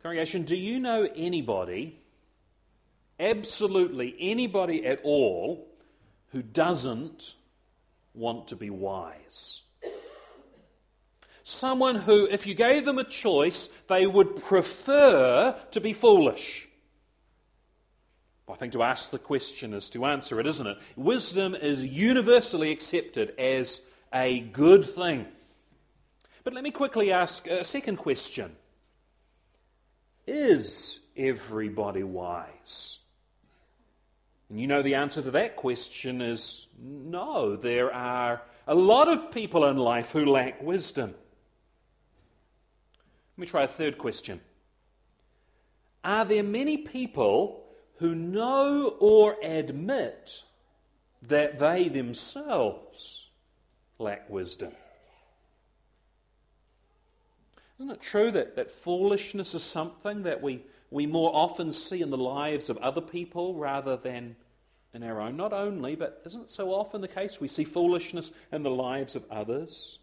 Congregation, do you know anybody, absolutely anybody at all, who doesn't want to be wise? Someone who, if you gave them a choice, they would prefer to be foolish. I think to ask the question is to answer it, isn't it? Wisdom is universally accepted as a good thing. But let me quickly ask a second question. Is everybody wise? And you know the answer to that question is no. There are a lot of people in life who lack wisdom. Let me try a third question. Are there many people who know or admit that they themselves lack wisdom? Isn't it true that foolishness is something that we more often see in the lives of other people rather than in our own? Not only, but isn't it so often the case we see foolishness in the lives of others?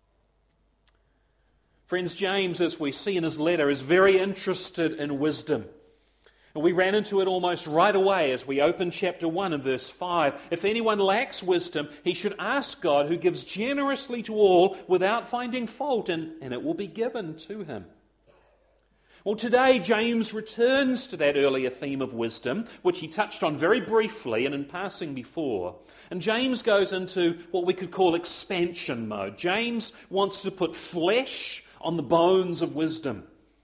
Friends, James, as we see in his letter, is very interested in wisdom. And we ran into it almost right away as we opened chapter 1 and verse 5. If anyone lacks wisdom, he should ask God, who gives generously to all without finding fault, and it will be given to him. Well, today James returns to that earlier theme of wisdom, which he touched on very briefly and in passing before. And James goes into what we could call expansion mode. James wants to put flesh on the bones of wisdom.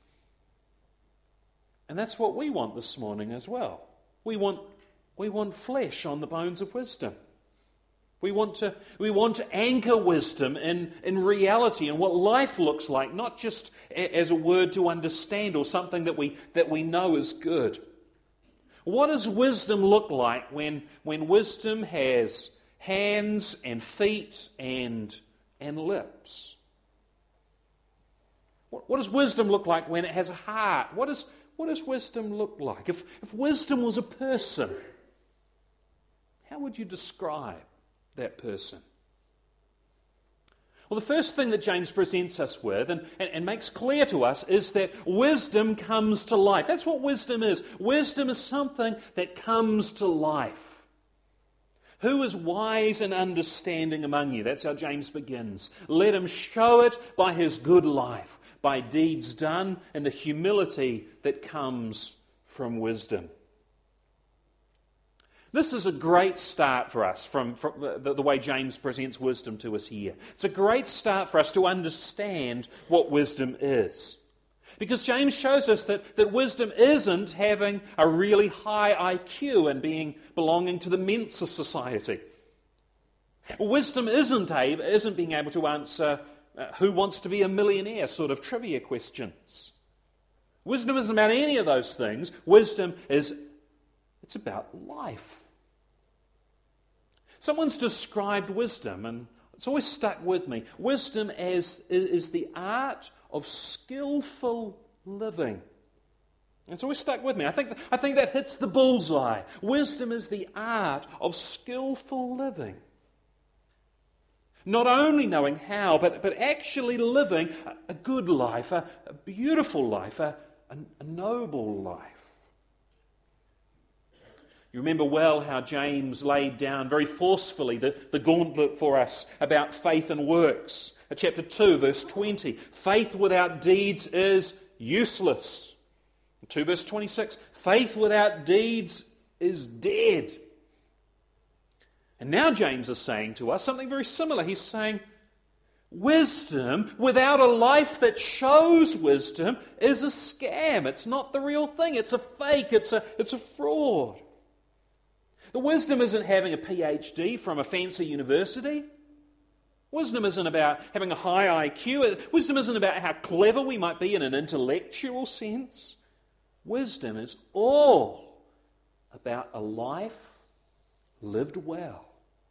And that's what we want this morning as well. We want flesh on the bones of wisdom. We want to anchor wisdom in reality and what life looks like, not just as a word to understand or something that we know is good. What does wisdom look like when wisdom has hands and feet and lips? What does wisdom look like when it has a heart? What does wisdom look like? If wisdom was a person, how would you describe that person? Well, the first thing that James presents us with and makes clear to us is that wisdom comes to life. That's what wisdom is. Wisdom is something that comes to life. Who is wise and understanding among you? That's how James begins. Let him show it by his good life, by deeds done, and the humility that comes from wisdom. This is a great start for us from the way James presents wisdom to us here. It's a great start for us to understand what wisdom is. Because James shows us that wisdom isn't having a really high IQ and belonging to the Mensa society. Wisdom isn't being able to answer who wants to be a millionaire sort of trivia questions. Wisdom isn't about any of those things. Wisdom it's about life. Someone's described wisdom, and it's always stuck with me. Wisdom is the art of skillful living. It's always stuck with me. I think that hits the bullseye. Wisdom is the art of skillful living. Not only knowing how, but actually living a good life, a beautiful life, a noble life. You remember well how James laid down very forcefully the gauntlet for us about faith and works. Chapter 2, verse 20. Faith without deeds is useless. 2 verse 26. Faith without deeds is dead. And now James is saying to us something very similar. He's saying, wisdom without a life that shows wisdom is a scam. It's not the real thing. It's a fake. It's a fraud. The wisdom isn't having a PhD from a fancy university. Wisdom isn't about having a high IQ. Wisdom isn't about how clever we might be in an intellectual sense. Wisdom is all about a life lived well.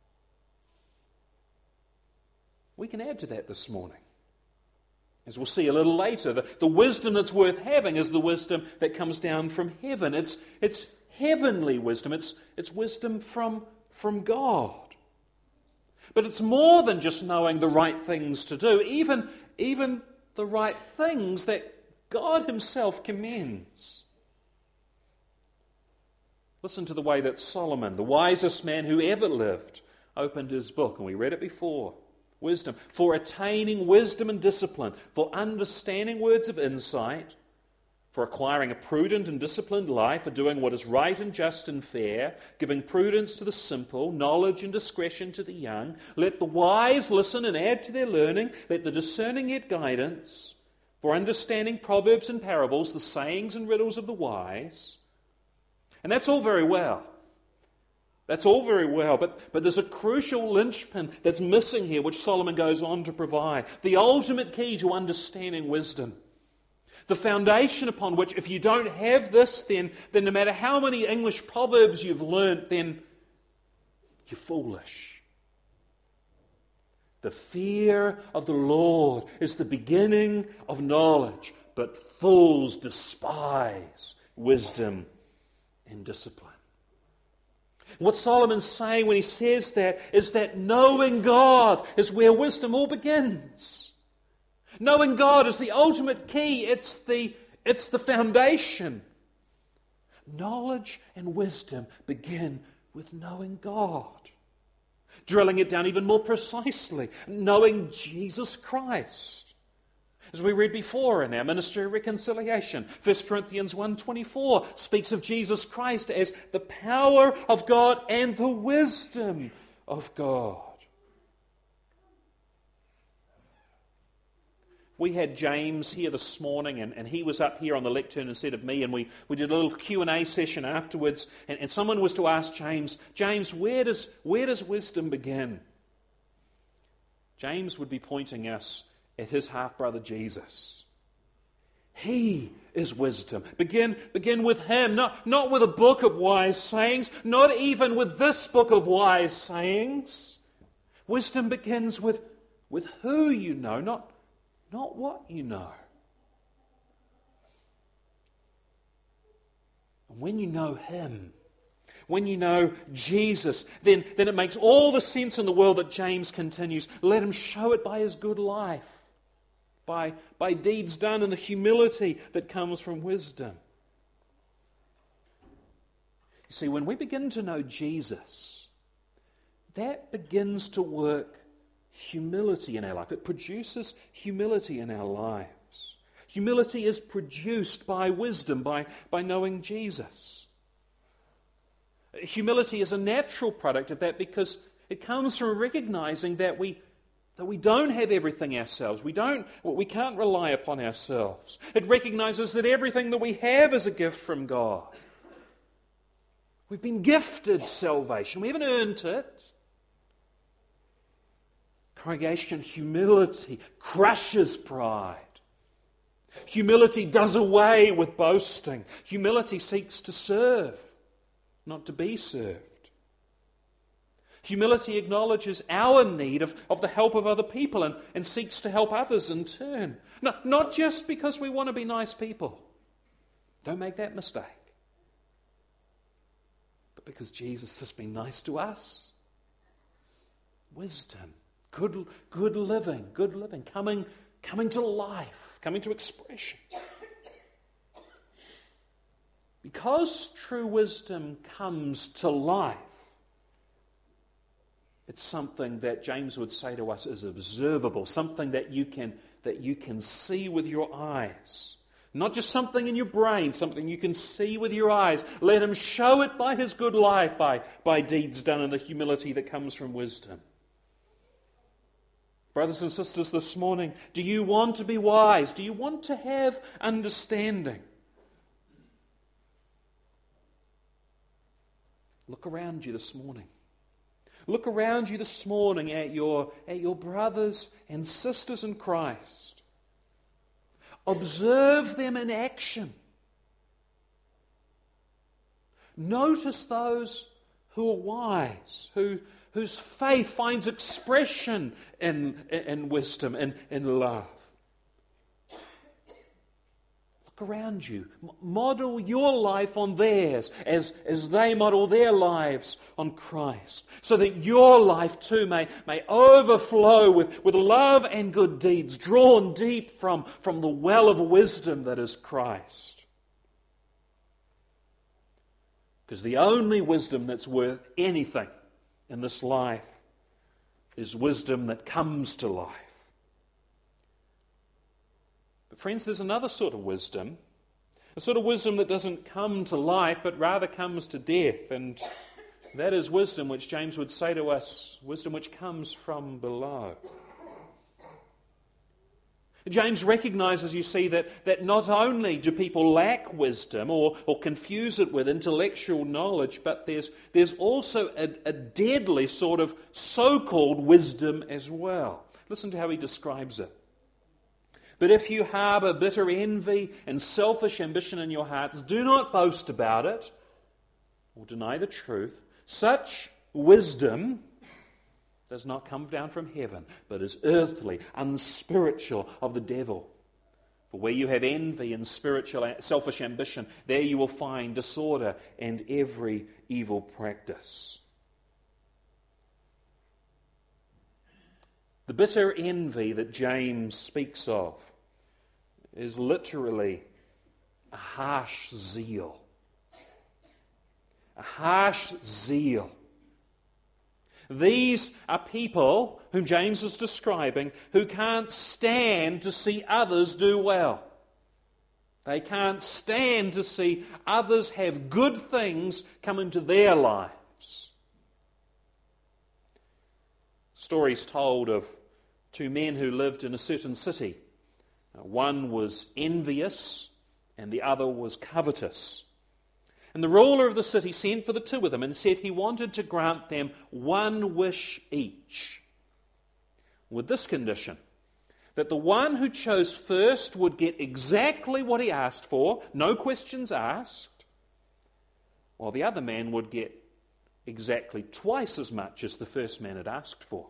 We can add to that this morning. As we'll see a little later, the wisdom that's worth having is the wisdom that comes down from heaven. It's heavenly wisdom. It's wisdom from God. But it's more than just knowing the right things to do. Even the right things that God himself commends. Listen to the way that Solomon, the wisest man who ever lived, opened his book, and we read it before. Wisdom. For attaining wisdom and discipline, for understanding words of insight, for acquiring a prudent and disciplined life, for doing what is right and just and fair, giving prudence to the simple, knowledge and discretion to the young. Let the wise listen and add to their learning. Let the discerning get guidance. For understanding proverbs and parables, the sayings and riddles of the wise. And that's all very well. That's all very well, but there's a crucial linchpin that's missing here, which Solomon goes on to provide. The ultimate key to understanding wisdom. The foundation upon which, if you don't have this, then no matter how many English proverbs you've learnt, then you're foolish. The fear of the Lord is the beginning of knowledge, but fools despise wisdom and discipline. What Solomon's saying when he says that is that knowing God is where wisdom all begins. Knowing God is the ultimate key. It's the foundation. Knowledge and wisdom begin with knowing God. Drilling it down even more precisely, knowing Jesus Christ. As we read before in our ministry of reconciliation, 1 Corinthians 1:24 speaks of Jesus Christ as the power of God and the wisdom of God. We had James here this morning, and he was up here on the lectern instead of me, and we did a little Q&A session afterwards, and someone was to ask James, where does wisdom begin? James would be pointing us at his half-brother Jesus. He is wisdom. Begin with him, not with a book of wise sayings, not even with this book of wise sayings. Wisdom begins with who you know, not what you know. And when you know him, when you know Jesus, then it makes all the sense in the world that James continues. Let him show it by his good life. By deeds done in the humility that comes from wisdom. You see, when we begin to know Jesus, that begins to work humility in our life. It produces humility in our lives. Humility is produced by wisdom, by knowing Jesus. Humility is a natural product of that because it comes from recognizing that we don't have everything ourselves. We can't rely upon ourselves. It recognizes that everything that we have is a gift from God. We've been gifted salvation. We haven't earned it. Congregation, humility crushes pride. Humility does away with boasting. Humility seeks to serve, not to be served. Humility acknowledges our need of the help of other people and seeks to help others in turn. No, not just because we want to be nice people. Don't make that mistake. But because Jesus has been nice to us. Wisdom, good living, coming to life, coming to expression. Because true wisdom comes to life, it's something that James would say to us is observable, something that you can see with your eyes. Not just something in your brain, something you can see with your eyes. Let him show it by his good life, by deeds done in the humility that comes from wisdom. Brothers and sisters, this morning, do you want to be wise? Do you want to have understanding? Look around you this morning. Look around you this morning at your brothers and sisters in Christ. Observe them in action. Notice those who are wise, whose faith finds expression in wisdom and in love. Look around you. Model your life on theirs as they model their lives on Christ, so that your life too may overflow with love and good deeds drawn deep from the well of wisdom that is Christ. Because the only wisdom that's worth anything in this life is wisdom that comes to life. But friends, there's another sort of wisdom, a sort of wisdom that doesn't come to life, but rather comes to death. And that is wisdom which James would say to us, wisdom which comes from below. James recognizes, you see, that not only do people lack wisdom or confuse it with intellectual knowledge, but there's also a deadly sort of so-called wisdom as well. Listen to how he describes it. But if you harbor bitter envy and selfish ambition in your hearts, do not boast about it or deny the truth. Such wisdom does not come down from heaven, but is earthly, unspiritual, of the devil. For where you have envy and selfish ambition, there you will find disorder and every evil practice. The bitter envy that James speaks of is literally a harsh zeal. A harsh zeal. These are people whom James is describing who can't stand to see others do well. They can't stand to see others have good things come into their lives. Stories told of two men who lived in a certain city. One was envious and the other was covetous. And the ruler of the city sent for the two of them and said he wanted to grant them one wish each, with this condition, that the one who chose first would get exactly what he asked for, no questions asked, while the other man would get exactly twice as much as the first man had asked for.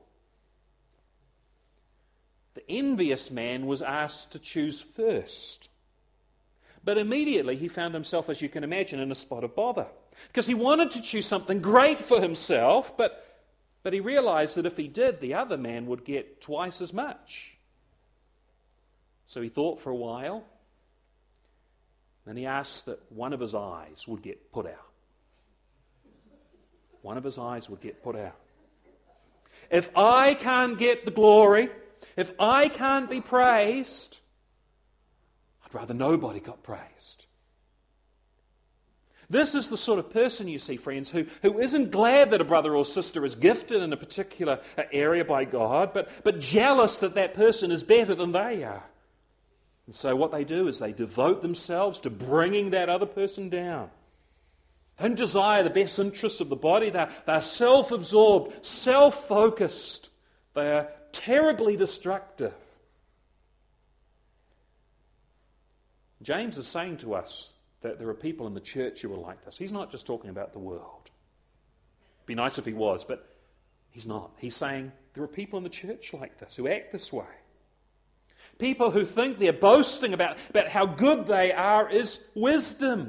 The envious man was asked to choose first. But immediately he found himself, as you can imagine, in a spot of bother. Because he wanted to choose something great for himself, but he realized that if he did, the other man would get twice as much. So he thought for a while. Then he asked that one of his eyes would get put out. One of his eyes would get put out. If I can't get the glory, if I can't be praised, I'd rather nobody got praised. This is the sort of person, you see, friends, who isn't glad that a brother or sister is gifted in a particular area by God, but jealous that that person is better than they are. And so what they do is they devote themselves to bringing that other person down. They don't desire the best interests of the body. They're self-absorbed, self-focused. They are terribly destructive. James is saying to us that there are people in the church who are like this. He's not just talking about the world. It'd be nice if he was, but he's not. He's saying there are people in the church like this, who act this way. People who think their boasting about how good they are is wisdom.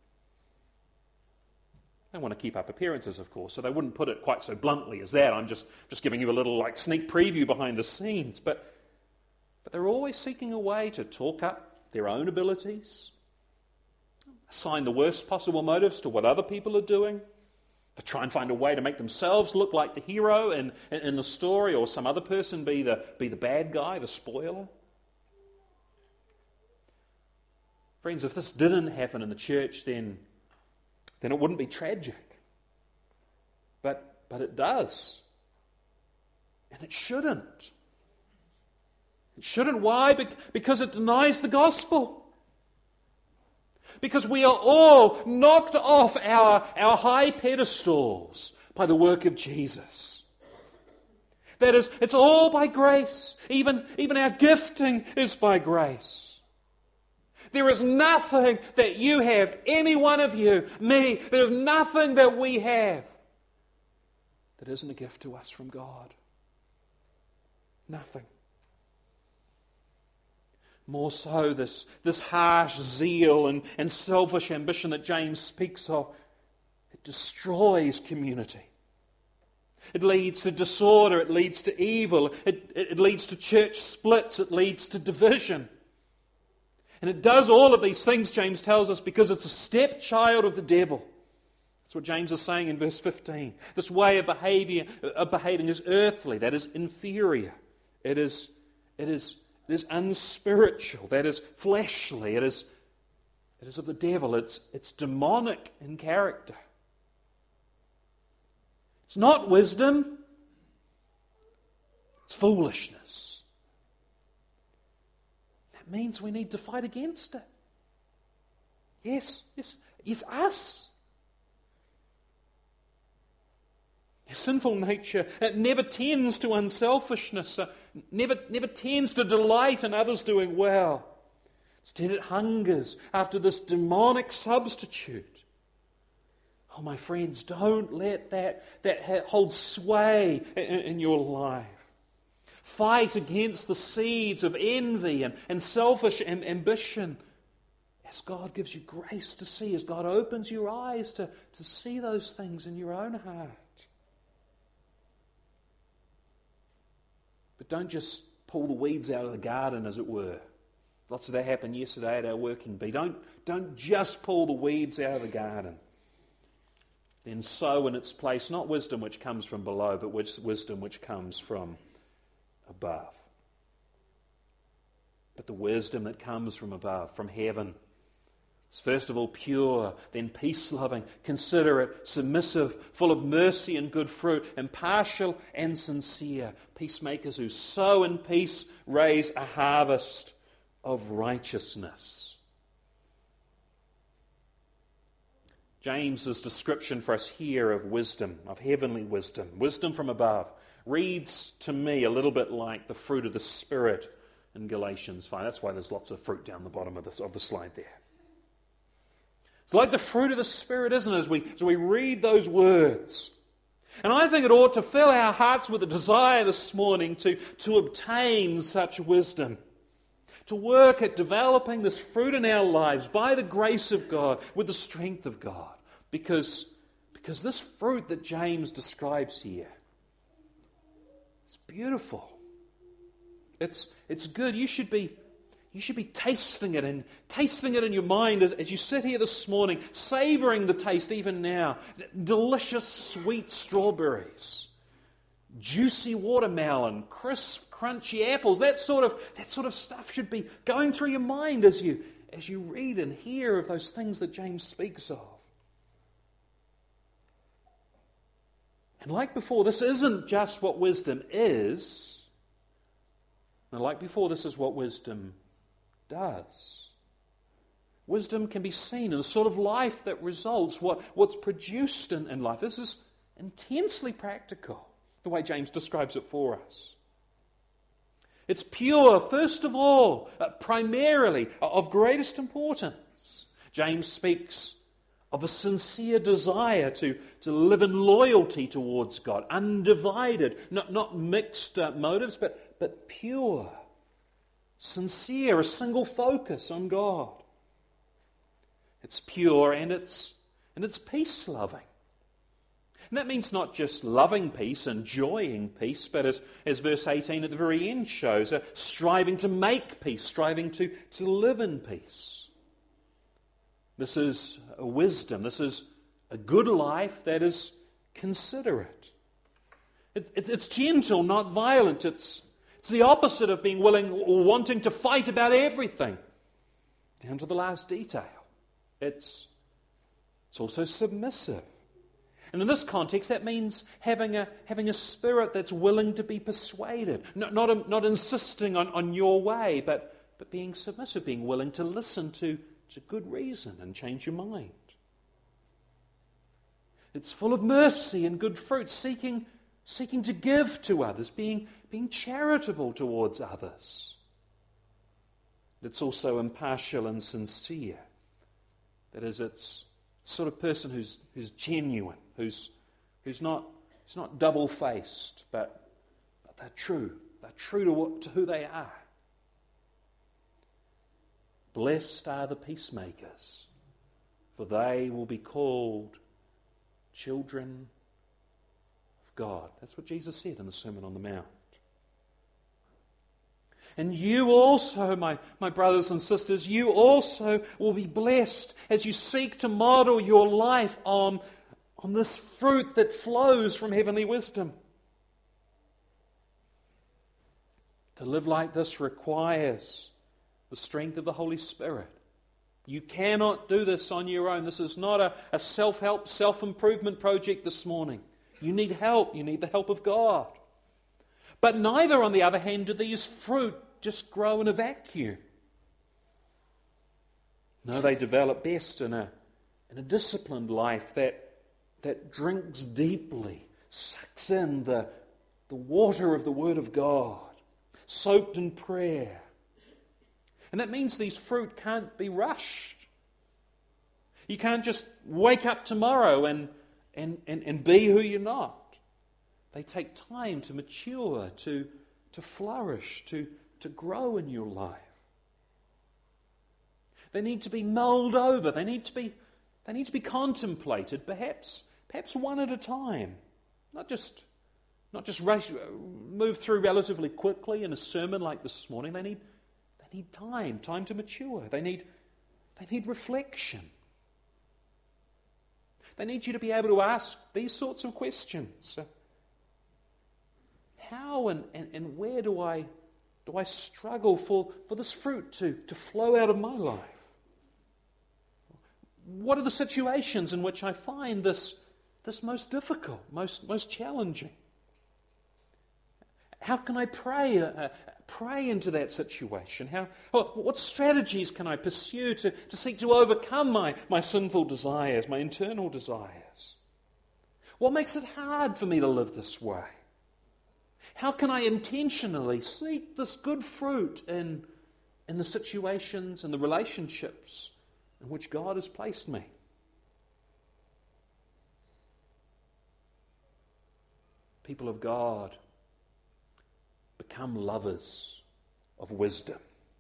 They want to keep up appearances, of course, so they wouldn't put it quite so bluntly as that. I'm just giving you a little sneak preview behind the scenes. But they're always seeking a way to talk up their own abilities, assign the worst possible motives to what other people are doing, to try and find a way to make themselves look like the hero in the story, or some other person be the bad guy, the spoiler. Friends, if this didn't happen in the church, then it wouldn't be tragic. But it does. And it shouldn't. It shouldn't. Why? Because it denies the gospel. Because we are all knocked off our high pedestals by the work of Jesus. That is, it's all by grace. Even our gifting is by grace. There is nothing that you have, any one of you, me, there's nothing that we have that isn't a gift to us from God. Nothing. More so, this harsh zeal and selfish ambition that James speaks of, it destroys community. It leads to disorder, it leads to evil, it leads to church splits, it leads to division. And it does all of these things, James tells us, because it's a stepchild of the devil. That's what James is saying in verse 15. This way of behaving is earthly, that is inferior. It is unspiritual, that is fleshly, it is of the devil, it's demonic in character. It's not wisdom, it's foolishness. That means we need to fight against it. Yes, us. Our sinful nature, it never tends to unselfishness, never tends to delight in others doing well. Instead, it hungers after this demonic substitute. Oh, my friends, don't let that hold sway in your life. Fight against the seeds of envy and selfish ambition as God gives you grace to see, as God opens your eyes to see those things in your own heart. But don't just pull the weeds out of the garden, as it were. Lots of that happened yesterday at our working bee. Don't just pull the weeds out of the garden. Then sow in its place, not wisdom which comes from below, but wisdom which comes from above. But the wisdom that comes from above, from heaven, is first of all pure, then peace-loving, considerate, submissive, full of mercy and good fruit, impartial and sincere. Peacemakers who sow in peace raise a harvest of righteousness. James's description for us here of wisdom, of heavenly wisdom, wisdom from above, reads to me a little bit like the fruit of the Spirit in Galatians 5. That's why there's lots of fruit down the bottom of the slide there. It's like the fruit of the Spirit, isn't it, as we read those words. And I think it ought to fill our hearts with a desire this morning to obtain such wisdom, to work at developing this fruit in our lives by the grace of God, with the strength of God. Because this fruit that James describes here, it's beautiful. It's good. You should be tasting it in your mind as you sit here this morning, savouring the taste even now. Delicious sweet strawberries, juicy watermelon, crisp, crunchy apples. That sort of stuff should be going through your mind as you read and hear of those things that James speaks of. And like before, this isn't just what wisdom is. And like before, this is what wisdom does. Wisdom can be seen in the sort of life that results, what's produced in life. This is intensely practical, the way James describes it for us. It's pure, first of all, primarily, of greatest importance. James speaks of a sincere desire to live in loyalty towards God, undivided, not mixed motives, but pure, sincere, a single focus on God. It's pure and it's peace-loving. And that means not just loving peace, enjoying peace, but as verse 18 at the very end shows, striving to make peace, striving to live in peace. This is a wisdom. This is a good life that is considerate. It's gentle, not violent. It's the opposite of being willing or wanting to fight about everything, down to the last detail. It's also submissive. And in this context, that means having a spirit that's willing to be persuaded, not insisting on your way, but being submissive, being willing to listen to good reason and change your mind. It's full of mercy and good fruit, seeking to give to others, being charitable towards others. It's also impartial and sincere. That is, it's the sort of person who's genuine, who's not double-faced, but they're true. They're true to who they are. Blessed are the peacemakers, for they will be called children of God. That's what Jesus said in the Sermon on the Mount. And you also, my brothers and sisters, you also will be blessed as you seek to model your life on this fruit that flows from heavenly wisdom. To live like this requires the strength of the Holy Spirit. You cannot do this on your own. This is not a self-help, self-improvement project this morning. You need help. You need the help of God. But neither, on the other hand, do these fruit just grow in a vacuum. No, they develop best in a disciplined life that drinks deeply, sucks in the water of the Word of God, soaked in prayer. And that means these fruit can't be rushed. You can't just wake up tomorrow and be who you're not. They take time to mature, to flourish, to grow in your life. They need to be mulled over. They need to be contemplated, perhaps one at a time. Not just move through relatively quickly in a sermon like this morning. They need time to mature. They need reflection. They need you to be able to ask these sorts of questions. How and where do I struggle for this fruit to flow out of my life? What are the situations in which I find this most difficult, most challenging? How can I pray into that situation? What strategies can I pursue to seek to overcome my sinful desires, my internal desires? What makes it hard for me to live this way? How can I intentionally seek this good fruit in the situations and the relationships in which God has placed me? People of God, become lovers of wisdom.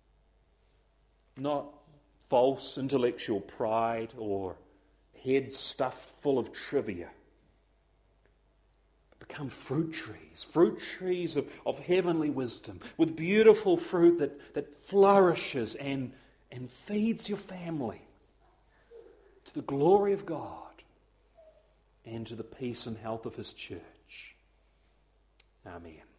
Not false intellectual pride or heads stuffed full of trivia. Become fruit trees of heavenly wisdom, with beautiful fruit that flourishes and feeds your family to the glory of God and to the peace and health of His church. Amen.